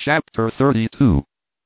Chapter 32.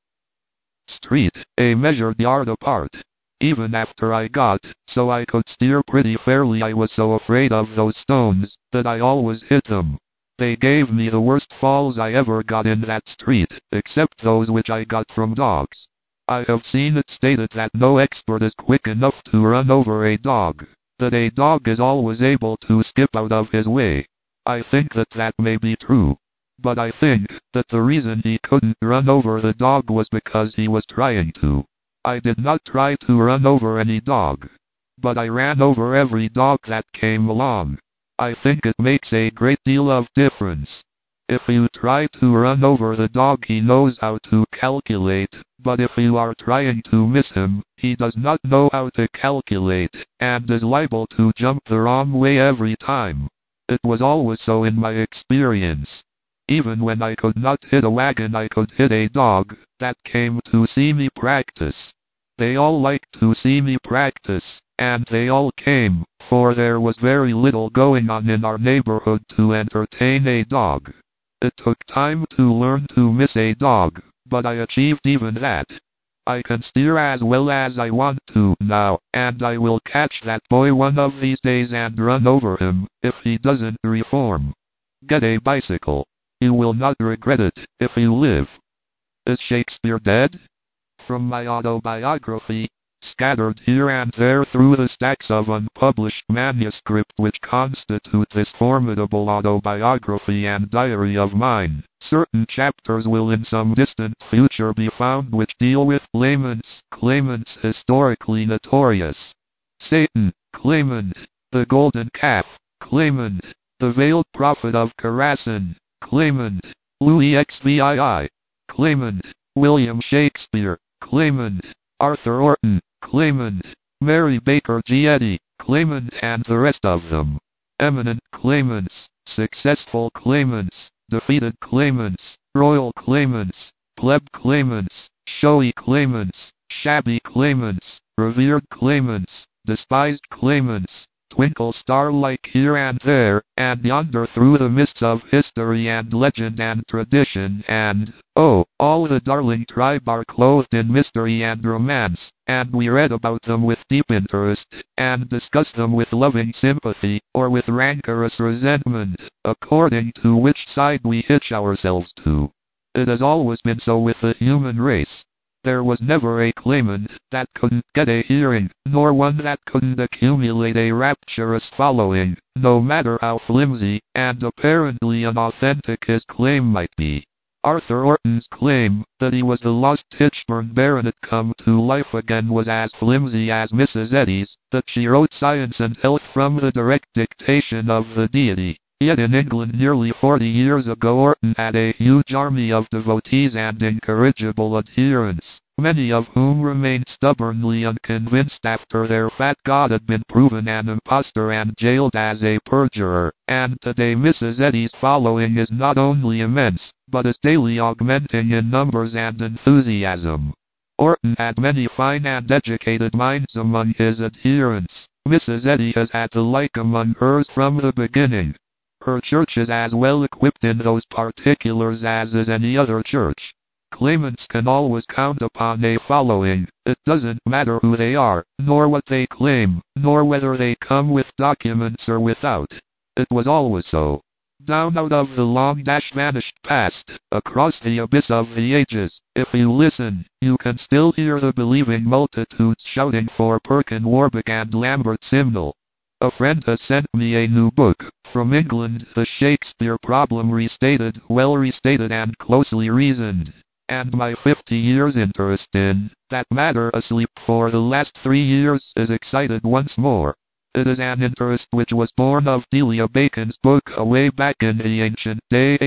Street, a measured yard apart. Even after I got so I could steer pretty fairly, I was so afraid of those stones that I always hit them. They gave me the worst falls I ever got in that street, except those which I got from dogs. I have seen it stated that no expert is quick enough to run over a dog, that a dog is always able to skip out of his way. I think that may be true. But I think that the reason he couldn't run over the dog was because he was trying to. I did not try to run over any dog, but I ran over every dog that came along. I think it makes a great deal of difference. If you try to run over the dog, he knows how to calculate, but if you are trying to miss him, he does not know how to calculate, and is liable to jump the wrong way every time. It was always so in my experience. Even when I could not hit a wagon, I could hit a dog that came to see me practice. They all liked to see me practice, and they all came, for there was very little going on in our neighborhood to entertain a dog. It took time to learn to miss a dog, but I achieved even that. I can steer as well as I want to now, and I will catch that boy one of these days and run over him, if he doesn't reform. Get a bicycle. You will not regret it, if you live. Is Shakespeare dead? From my autobiography, scattered here and there through the stacks of unpublished manuscript which constitute this formidable autobiography and diary of mine, certain chapters will in some distant future be found which deal with claimants historically notorious. Satan, claimant. The golden calf, claimant. The veiled prophet of Chorasan, claimant. Louis XVI, claimant. William Shakespeare, claimant. Arthur Orton, claimant. Mary Baker Eddy, claimant, and the rest of them. Eminent claimants, successful claimants, defeated claimants, royal claimants, pleb claimants, showy claimants, shabby claimants, revered claimants, despised claimants, twinkle star-like here and there, and yonder through the mists of history and legend and tradition, and, oh, all the darling tribe are clothed in mystery and romance, and we read about them with deep interest, and discuss them with loving sympathy, or with rancorous resentment, according to which side we hitch ourselves to. It has always been so with the human race. There was never a claimant that couldn't get a hearing, nor one that couldn't accumulate a rapturous following, no matter how flimsy and apparently unauthentic his claim might be. Arthur Orton's claim that he was the lost Tichborne baronet come to life again was as flimsy as Mrs. Eddy's, that she wrote Science and Health from the direct dictation of the deity. Yet in England nearly 40 years ago Orton had a huge army of devotees and incorrigible adherents, many of whom remained stubbornly unconvinced after their fat god had been proven an impostor and jailed as a perjurer, and today Mrs. Eddy's following is not only immense, but is daily augmenting in numbers and enthusiasm. Orton had many fine and educated minds among his adherents. Mrs. Eddy has had the like among hers from the beginning. Her church is as well equipped in those particulars as is any other church. Claimants can always count upon a following. It doesn't matter who they are, nor what they claim, nor whether they come with documents or without. It was always so. Down out of the long-vanished past, across the abyss of the ages, if you listen, you can still hear the believing multitudes shouting for Perkin Warbeck and Lambert Simnel. A friend has sent me a new book, from England, The Shakespeare Problem Restated, well restated and closely reasoned, and my 50 years interest in that matter asleep for the last 3 years is excited once more. It is an interest which was born of Delia Bacon's book away back in the ancient day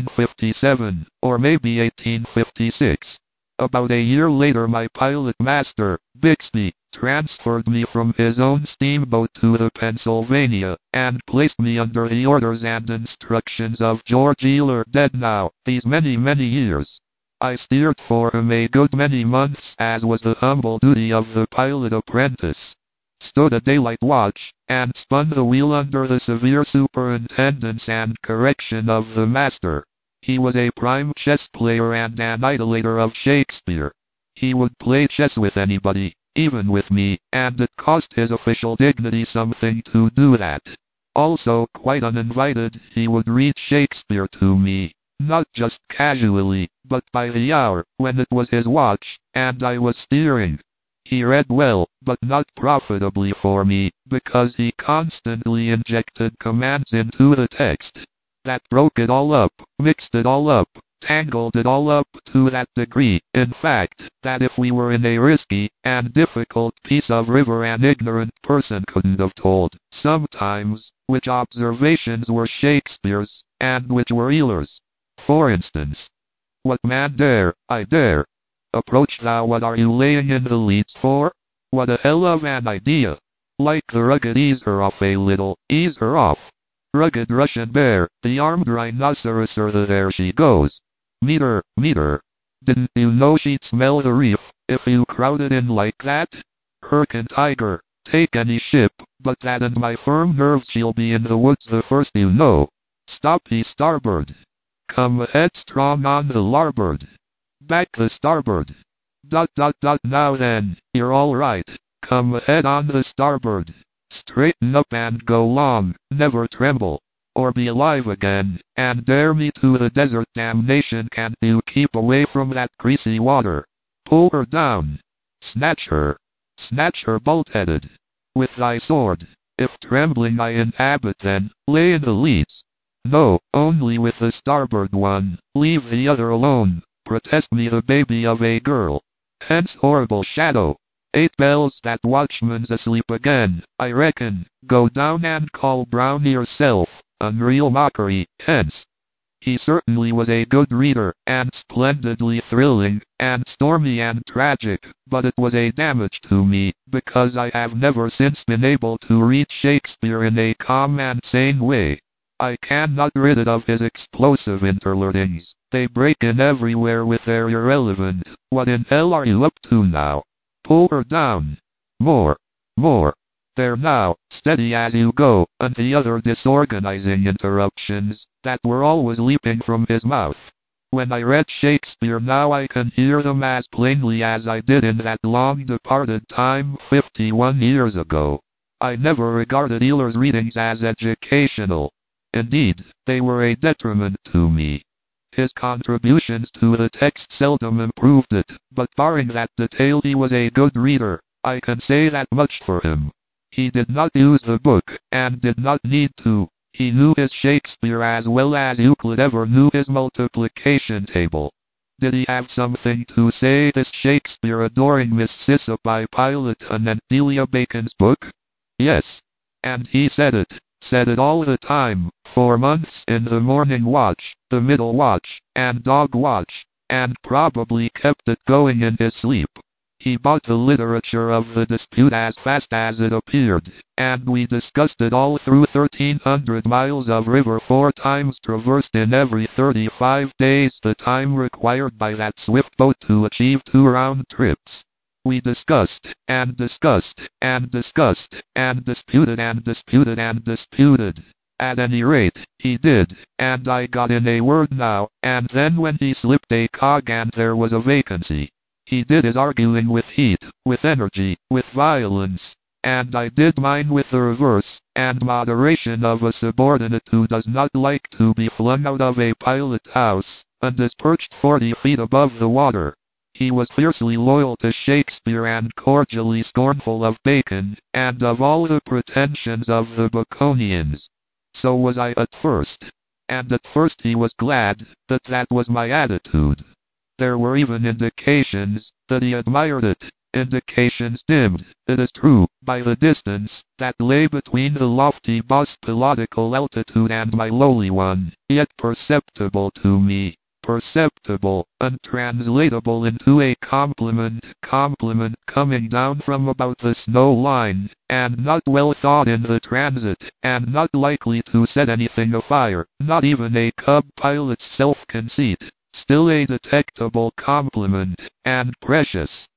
1857, or maybe 1856. About a year later my pilot master, Bixby, transferred me from his own steamboat to the Pennsylvania, and placed me under the orders and instructions of George Ealer, dead now, these many, many years. I steered for him a good many months, as was the humble duty of the pilot apprentice. Stood a daylight watch, and spun the wheel under the severe superintendence and correction of the master. He was a prime chess player and an idolater of Shakespeare. He would play chess with anybody, even with me, and it cost his official dignity something to do that. Also, quite uninvited, he would read Shakespeare to me. Not just casually, but by the hour, when it was his watch, and I was steering. He read well, but not profitably for me, because he constantly injected commands into the text that broke it all up, mixed it all up, tangled it all up to that degree, in fact, that if we were in a risky and difficult piece of river an ignorant person couldn't have told, sometimes, which observations were Shakespeare's, and which were Ealer's. For instance, "What man dare, I dare. Approach thou, what are you laying in the leads for? What a hell of an idea. Like the rugged, ease her off a little, ease her off. Rugged Russian bear, the armed rhinoceros, there she goes. Meet her, meet her. Didn't you know she'd smell the reef, if you crowded in like that? Hurricane tiger, take any ship, but that and my firm nerves she'll be in the woods the first you know. Stop the starboard. Come ahead strong on the larboard. Back the starboard. ... Now then, you're all right. Come ahead on the starboard. Straighten up and go long, never tremble. Or be alive again, and dare me to the desert. Damnation, can't you keep away from that greasy water? Pull her down. Snatch her bolt-headed. With thy sword. If trembling I inhabit, then lay in the leads. No, only with the starboard one, leave the other alone. Protest me the baby of a girl. Hence horrible shadow. 8 bells, that watchman's asleep again, I reckon. Go down and call Brownie yourself. Unreal mockery, hence. He certainly was a good reader, and splendidly thrilling, and stormy and tragic, but it was a damage to me, because I have never since been able to read Shakespeare in a calm and sane way. I cannot rid it of his explosive interlardings. They break in everywhere with their irrelevant, "What in hell are you up to now? Pull her down. More. There now, steady as you go," and the other disorganizing interruptions that were always leaping from his mouth. When I read Shakespeare now I can hear them as plainly as I did in that long departed time 51 years ago. I never regarded Ealer's readings as educational. Indeed, they were a detriment to me. His contributions to the text seldom improved it, but barring that detail he was a good reader. I can say that much for him. He did not use the book, and did not need to. He knew his Shakespeare as well as Euclid ever knew his multiplication table. Did he have something to say, this Shakespeare adoring Miss Sissa by Pilate and Delia Bacon's book? Yes. And he said it all the time, for months, in the morning watch, the middle watch, and dog watch, and probably kept it going in his sleep. He bought the literature of the dispute as fast as it appeared, and we discussed it all through 1,300 miles of river 4 times traversed in every 35 days, the time required by that swift boat to achieve 2 round trips. We discussed, and discussed, and discussed, and disputed, and disputed, and disputed. At any rate, he did, and I got in a word now, and then when he slipped a cog and there was a vacancy. He did his arguing with heat, with energy, with violence, and I did mine with the reverse, and moderation of a subordinate who does not like to be flung out of a pilot house, and is perched 40 feet above the water. He was fiercely loyal to Shakespeare and cordially scornful of Bacon, and of all the pretensions of the Baconians. So was I at first. And at first he was glad that that was my attitude. There were even indications that he admired it, indications dimmed, it is true, by the distance that lay between the lofty bospillotical altitude and my lowly one, yet perceptible to me. Perceptible, untranslatable into a compliment coming down from about the snow line, and not well thought in the transit, and not likely to set anything afire, not even a cub pilot's self-conceit, still a detectable compliment, and precious.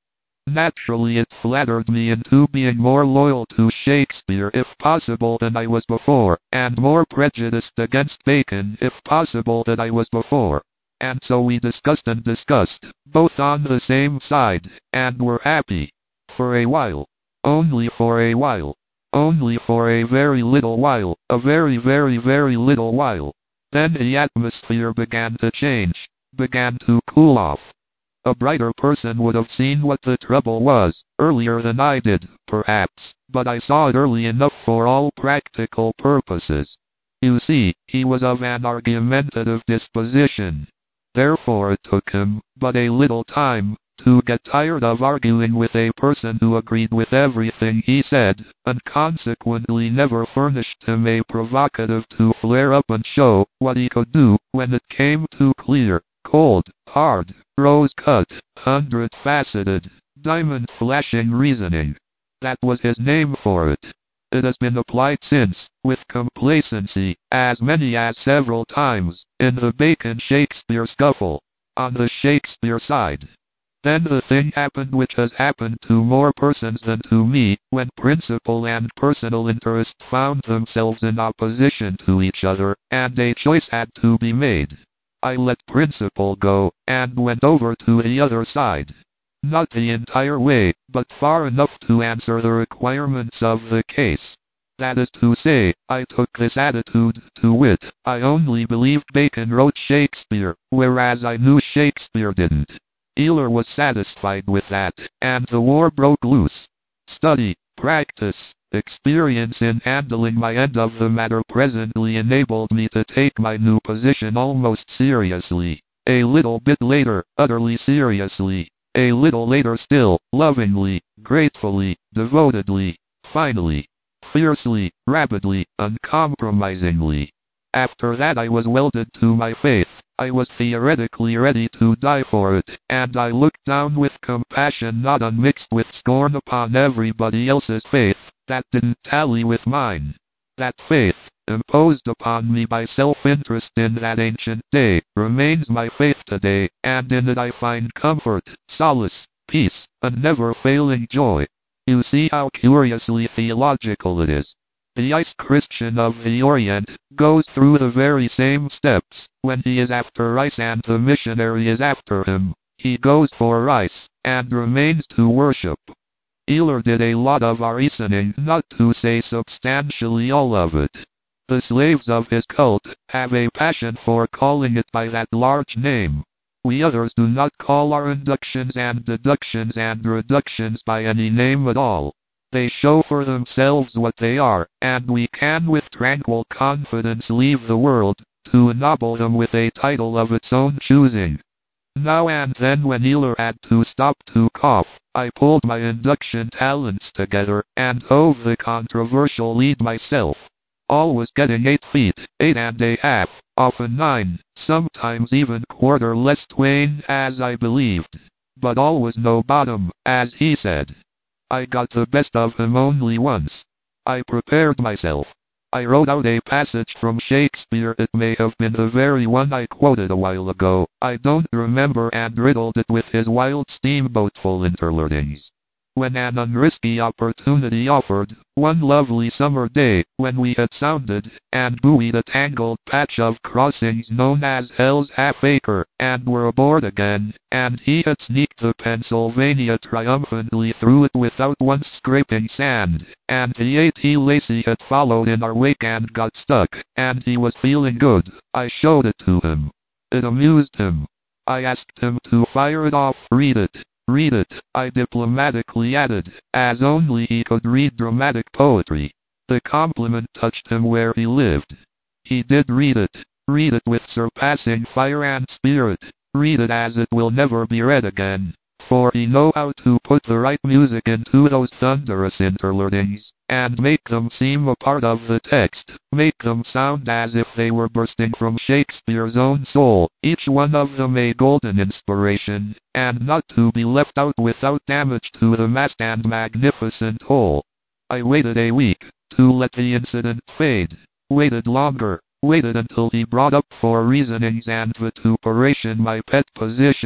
Naturally it flattered me into being more loyal to Shakespeare if possible than I was before, and more prejudiced against Bacon if possible than I was before. And so we discussed and discussed, both on the same side, and were happy. For a while. Only for a while. Only for a very little while, a very very little while. Then the atmosphere began to change, began to cool off. A brighter person would have seen what the trouble was, earlier than I did, perhaps, but I saw it early enough for all practical purposes. You see, he was of an argumentative disposition. Therefore it took him but a little time to get tired of arguing with a person who agreed with everything he said, and consequently never furnished him a provocative to flare up and show what he could do when it came to clear, cold, hard, rose-cut, hundred-faceted, diamond-flashing reasoning. That was his name for it. It has been applied since, with complacency, as many as several times, in the Bacon-Shakespeare scuffle, on the Shakespeare side. Then the thing happened which has happened to more persons than to me, when principle and personal interest found themselves in opposition to each other, and a choice had to be made. I let principle go, and went over to the other side. Not the entire way, but far enough to answer the requirements of the case. That is to say, I took this attitude, to wit, I only believed Bacon wrote Shakespeare, whereas I knew Shakespeare didn't. Ealer was satisfied with that, and the war broke loose. Study, practice, experience in handling my end of the matter presently enabled me to take my new position almost seriously. A little bit later, utterly seriously. A little later still, lovingly, gratefully, devotedly, finally, fiercely, rapidly, uncompromisingly. After that I was welded to my faith. I was theoretically ready to die for it, and I looked down with compassion not unmixed with scorn upon everybody else's faith that didn't tally with mine. That faith, imposed upon me by self-interest in that ancient day, remains my faith today, and in it I find comfort, solace, peace, and never-failing joy. You see how curiously theological it is. The Ice Christian of the Orient goes through the very same steps when he is after rice and the missionary is after him. He goes for rice, and remains to worship. Ealer did a lot of our reasoning, not to say substantially all of it. The slaves of his cult have a passion for calling it by that large name. We others do not call our inductions and deductions and reductions by any name at all. They show for themselves what they are, and we can with tranquil confidence leave the world to ennoble them with a title of its own choosing. Now and then when Ealer had to stop to cough, I pulled my induction talents together, and hove the controversial lead myself. Always getting 8 feet, 8.5, often 9, sometimes even quarter less twain as I believed. But always no bottom, as he said. I got the best of him only once. I prepared myself. I wrote out a passage from Shakespeare. It may have been the very one I quoted a while ago. I don't remember, and riddled it with his wild steamboatful interlardings. When an unrisky opportunity offered, one lovely summer day, when we had sounded and buoyed a tangled patch of crossings known as Hell's Half-Acre, and were aboard again, and he had sneaked the Pennsylvania triumphantly through it without once scraping sand, and the A.T. Lacey had followed in our wake and got stuck, and he was feeling good, I showed it to him. It amused him. I asked him to fire it off. Read it. Read it, I diplomatically added, as only he could read dramatic poetry. The compliment touched him where he lived. He did read it with surpassing fire and spirit, read it as it will never be read again, for he know how to put the right music into those thunderous interlardings, and make them seem a part of the text, make them sound as if they were bursting from Shakespeare's own soul, each one of them a golden inspiration, and not to be left out without damage to the massed and magnificent whole. I waited a week, to let the incident fade, waited longer, waited until he brought up for reasonings and vituperation my pet position,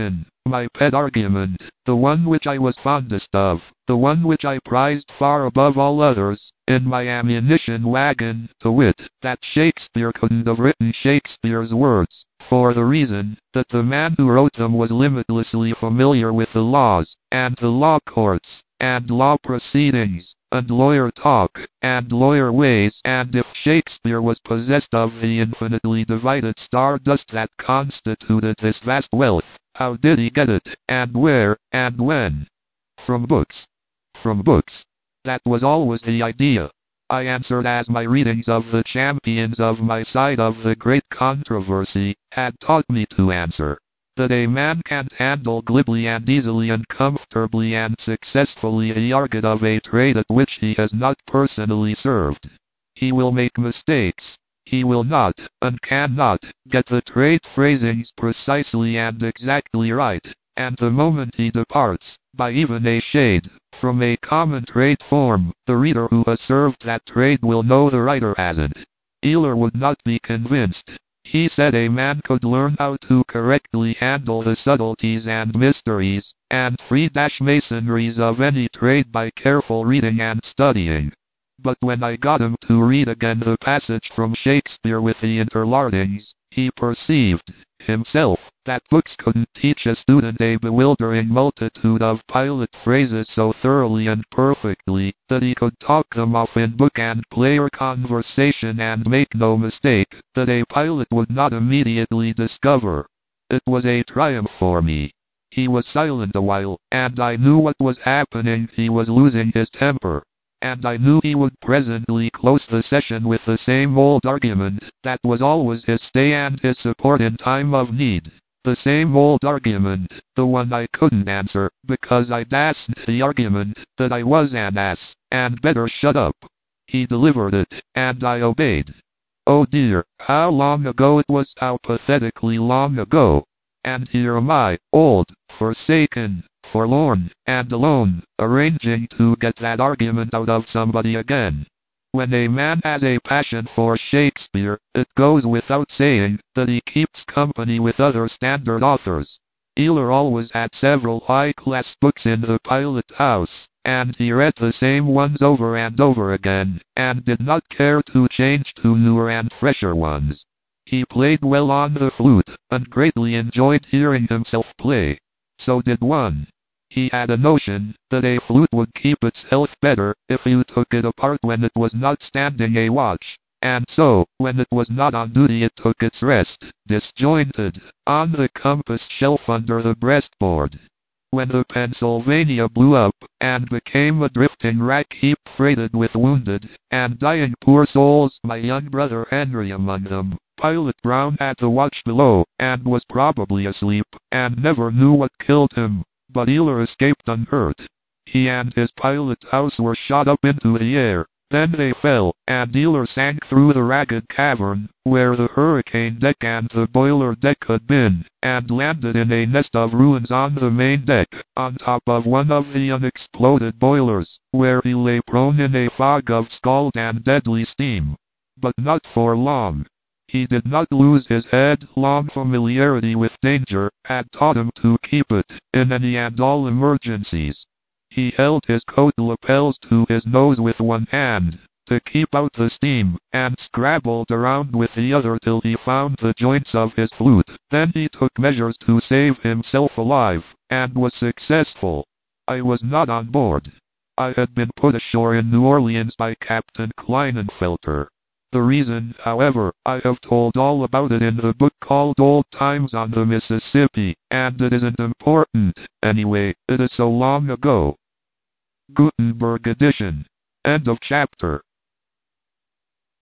My pet argument, the one which I was fondest of, the one which I prized far above all others, in my ammunition wagon, to wit, that Shakespeare couldn't have written Shakespeare's words, for the reason that the man who wrote them was limitlessly familiar with the laws, and the law courts, and law proceedings, and lawyer talk, and lawyer ways, and if Shakespeare was possessed of the infinitely divided stardust that constituted his vast wealth, how did he get it, and where, and when? From books. From books. That was always the idea. I answered as my readings of the champions of my side of the great controversy had taught me to answer. That a man can't handle glibly and easily and comfortably and successfully the argument of a trade at which he has not personally served. He will make mistakes. He will not, and cannot, get the trade phrasings precisely and exactly right, and the moment he departs, by even a shade, from a common trade form, the reader who has served that trade will know the writer hasn't. Ealer would not be convinced. He said a man could learn how to correctly handle the subtleties and mysteries, and masonries of any trade by careful reading and studying. But when I got him to read again the passage from Shakespeare with the interlardings, he perceived, himself, that books couldn't teach a student a bewildering multitude of pilot phrases so thoroughly and perfectly, that he could talk them off in book and player conversation and make no mistake, that a pilot would not immediately discover. It was a triumph for me. He was silent a while, and I knew what was happening. He was losing his temper. And I knew he would presently close the session with the same old argument that was always his stay and his support in time of need. The same old argument, the one I couldn't answer, because I dasn't the argument that I was an ass, and better shut up. He delivered it, and I obeyed. Oh dear, how long ago it was, how pathetically long ago. And here am I, old, forsaken, forlorn, and alone, arranging to get that argument out of somebody again. When a man has a passion for Shakespeare, it goes without saying that he keeps company with other standard authors. Ealer always had several high-class books in the pilot house, and he read the same ones over and over again, and did not care to change to newer and fresher ones. He played well on the flute, and greatly enjoyed hearing himself play. So did one. He had a notion that a flute would keep its health better if you took it apart when it was not standing a watch, and so, when it was not on duty it took its rest, disjointed, on the compass shelf under the breastboard. When the Pennsylvania blew up, and became a drifting wreck heap freighted with wounded and dying poor souls, my young brother Henry among them, Pilot Brown had to watch below, and was probably asleep, and never knew what killed him, but Ealer escaped unhurt. He and his pilot house were shot up into the air, then they fell, and Ealer sank through the ragged cavern, where the hurricane deck and the boiler deck had been, and landed in a nest of ruins on the main deck, on top of one of the unexploded boilers, where he lay prone in a fog of scald and deadly steam. But not for long. He did not lose his head. Long familiarity with danger had taught him to keep it, in any and all emergencies. He held his coat lapels to his nose with one hand, to keep out the steam, and scrabbled around with the other till he found the joints of his flute. Then he took measures to save himself alive, and was successful. I was not on board. I had been put ashore in New Orleans by Captain Kleinenfelter. The reason, however, I have told all about it in the book called Old Times on the Mississippi, and it isn't important, anyway, it is so long ago. Gutenberg edition. End of chapter.